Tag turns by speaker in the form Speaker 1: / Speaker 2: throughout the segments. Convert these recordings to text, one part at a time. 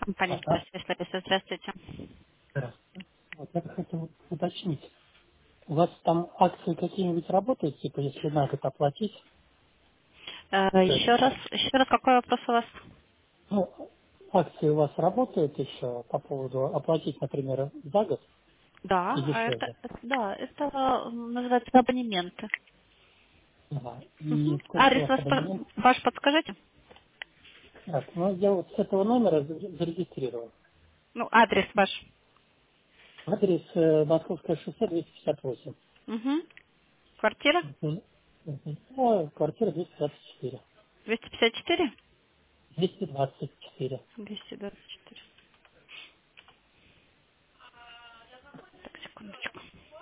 Speaker 1: Компания
Speaker 2: Да,
Speaker 1: Лариса, здравствуйте.
Speaker 2: здравствуйте. Вот я бы хотел уточнить. У вас там акции какие-нибудь работают, типа, если на год оплатить, то это все?
Speaker 1: Еще раз, какой вопрос у вас?
Speaker 2: Ну, акции у вас работают еще по поводу оплатить, например, за год
Speaker 1: Да,
Speaker 2: и дешевле?
Speaker 1: это называется абонементы.
Speaker 2: Ага.
Speaker 1: Мгм.
Speaker 2: И сколько у
Speaker 1: Адрес
Speaker 2: вас абонемент?
Speaker 1: ваш подскажите?
Speaker 2: Так, ну, я вот с этого номера зарегистрирован.
Speaker 1: Ну, адрес ваш.
Speaker 2: Адрес Московское шоссе 258.
Speaker 1: Угу. Квартира
Speaker 2: Мгм. Мгм. А, квартира 224.
Speaker 1: 254?
Speaker 2: 224.
Speaker 1: 224. Так, секундочку.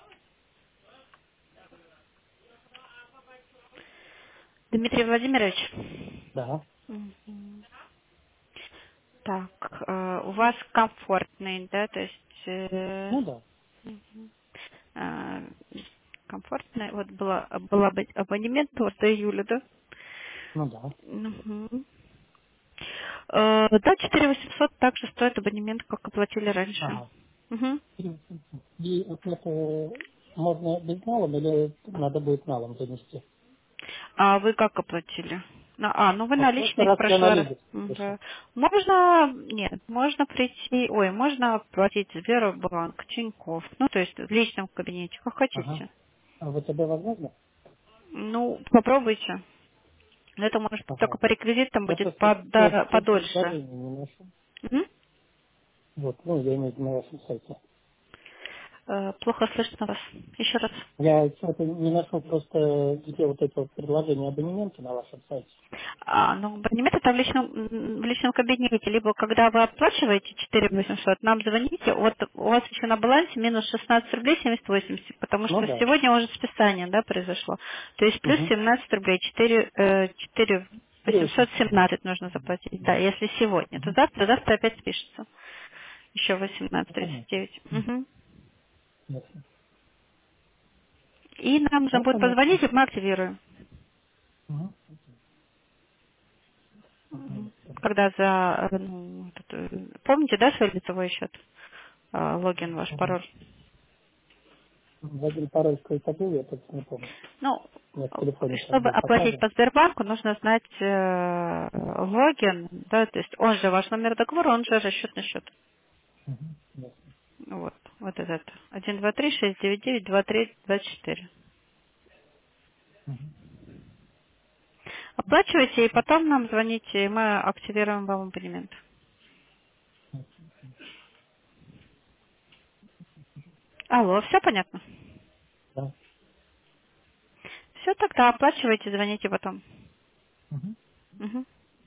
Speaker 1: Дмитрий Владимирович.
Speaker 2: Да.
Speaker 1: Мгм. Так, у вас комфортный, да, то есть
Speaker 2: Ну да.
Speaker 1: мгм. Э, комфортный, вот был абонемент вот до июля, да?
Speaker 2: Ну да.
Speaker 1: Мгм. Да, 4800 также стоит абонемент, как оплатили раньше.
Speaker 2: Ага.
Speaker 1: Мгм.
Speaker 2: И вот это можно безналом или надо будет налом занести?
Speaker 1: А вы как оплатили? Ну вы
Speaker 2: Вот в прошлый
Speaker 1: наличные в
Speaker 2: раз я
Speaker 1: прошлый раз.
Speaker 2: нализе пришел.
Speaker 1: Да. Можно, нет, можно прийти, можно оплатить Сбербанк, Тинькофф, ну, то есть в личном кабинете, как
Speaker 2: Ага.
Speaker 1: хотите.
Speaker 2: А ВТБ возможно?
Speaker 1: Ну, попробуйте. Но это может только
Speaker 2: Ага.
Speaker 1: по реквизитам
Speaker 2: Я
Speaker 1: будет
Speaker 2: просто то
Speaker 1: подольше.
Speaker 2: предложение не нашел.
Speaker 1: Мгм.
Speaker 2: Вот, ну, я имею в виду на вашем сайте.
Speaker 1: Плохо слышно вас. Еще раз.
Speaker 2: Я что-то не нашел просто, где вот это вот предложение абонемента на вашем сайте.
Speaker 1: Ну, абонемент это в личном кабинете, либо когда вы оплачиваете 4800, нам звоните, вот у вас еще на балансе минус 16 рублей 78, потому
Speaker 2: Ну
Speaker 1: что
Speaker 2: да.
Speaker 1: сегодня уже списание, да, произошло. То есть плюс
Speaker 2: Угу.
Speaker 1: 17 рублей, 4
Speaker 2: 4800.
Speaker 1: 817 нужно заплатить, да, если сегодня, то
Speaker 2: Угу.
Speaker 1: завтра опять спишется. Еще
Speaker 2: Ну, понятно.
Speaker 1: 18.39. Мгм.
Speaker 2: Ясно.
Speaker 1: И нам нужно
Speaker 2: Ну,
Speaker 1: будет
Speaker 2: понятно.
Speaker 1: позвонить, и мы активируем.
Speaker 2: Угу.
Speaker 1: Мгм. Когда помните, да, свой лицевой счет? Логин ваш,
Speaker 2: Угу.
Speaker 1: пароль.
Speaker 2: Вводили пароль какой-то был, я только не помню.
Speaker 1: Ну,
Speaker 2: У меня в телефоне сейчас
Speaker 1: чтобы
Speaker 2: был
Speaker 1: оплатить
Speaker 2: показан.
Speaker 1: по Сбербанку, нужно знать логин, да, то есть он же ваш номер договора, он же расчетный счет.
Speaker 2: Угу. Ясно.
Speaker 1: Вот этот. 1, 2, 3, 6, 9, 9, 2, 3, 2, 4.
Speaker 2: Угу.
Speaker 1: Оплачивайте, и потом нам звоните, и мы активируем вам абонемент. Алло, все понятно?
Speaker 2: Да.
Speaker 1: Все, тогда оплачивайте, звоните потом.
Speaker 2: Угу.
Speaker 1: Мгм.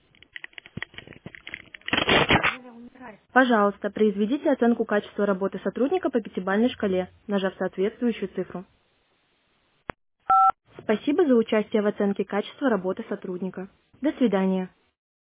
Speaker 3: Пожалуйста, произведите оценку качества работы сотрудника по пятибалльной шкале, нажав соответствующую цифру. Спасибо за участие в оценке качества работы сотрудника. До свидания.